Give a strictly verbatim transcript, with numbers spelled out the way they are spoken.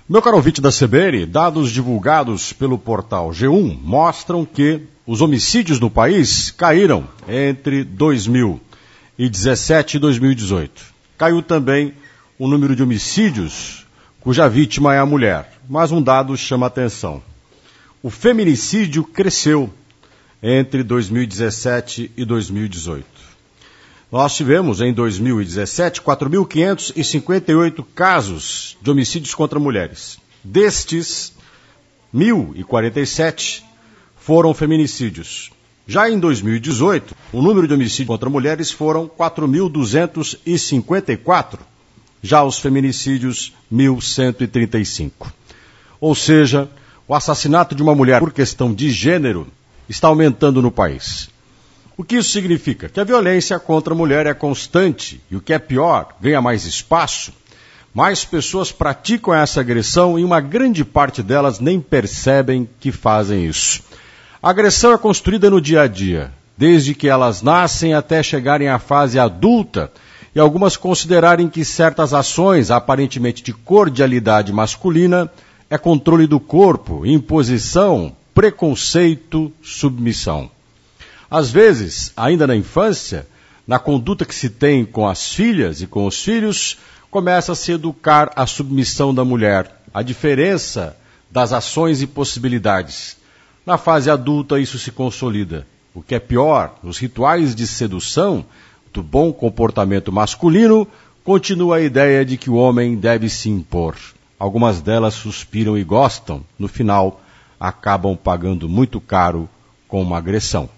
Meu caro ouvinte da C B N, dados divulgados pelo portal G um mostram que os homicídios no país caíram entre dois mil e dezessete e dois mil e dezoito. Caiu também o número de homicídios cuja vítima é a mulher, mas um dado chama a atenção. O feminicídio cresceu entre dois mil e dezessete e dois mil e dezoito. Nós tivemos, em dois mil e dezessete, quatro mil quinhentos e cinquenta e oito casos de homicídios contra mulheres. Destes, mil e quarenta e sete foram feminicídios. Já em dois mil e dezoito, o número de homicídios contra mulheres foram quatro mil duzentos e cinquenta e quatro. Já os feminicídios, mil cento e trinta e cinco. Ou seja, o assassinato de uma mulher por questão de gênero está aumentando no país. O que isso significa? Que a violência contra a mulher é constante e, o que é pior, ganha mais espaço. Mais pessoas praticam essa agressão e uma grande parte delas nem percebem que fazem isso. A agressão é construída no dia a dia, desde que elas nascem até chegarem à fase adulta e algumas considerarem que certas ações, aparentemente de cordialidade masculina, é controle do corpo, imposição, preconceito, submissão. Às vezes, ainda na infância, na conduta que se tem com as filhas e com os filhos, começa a se educar a submissão da mulher, a diferença das ações e possibilidades. Na fase adulta, isso se consolida. O que é pior, os rituais de sedução do bom comportamento masculino, continua a ideia de que o homem deve se impor. Algumas delas suspiram e gostam, no final, acabam pagando muito caro com uma agressão.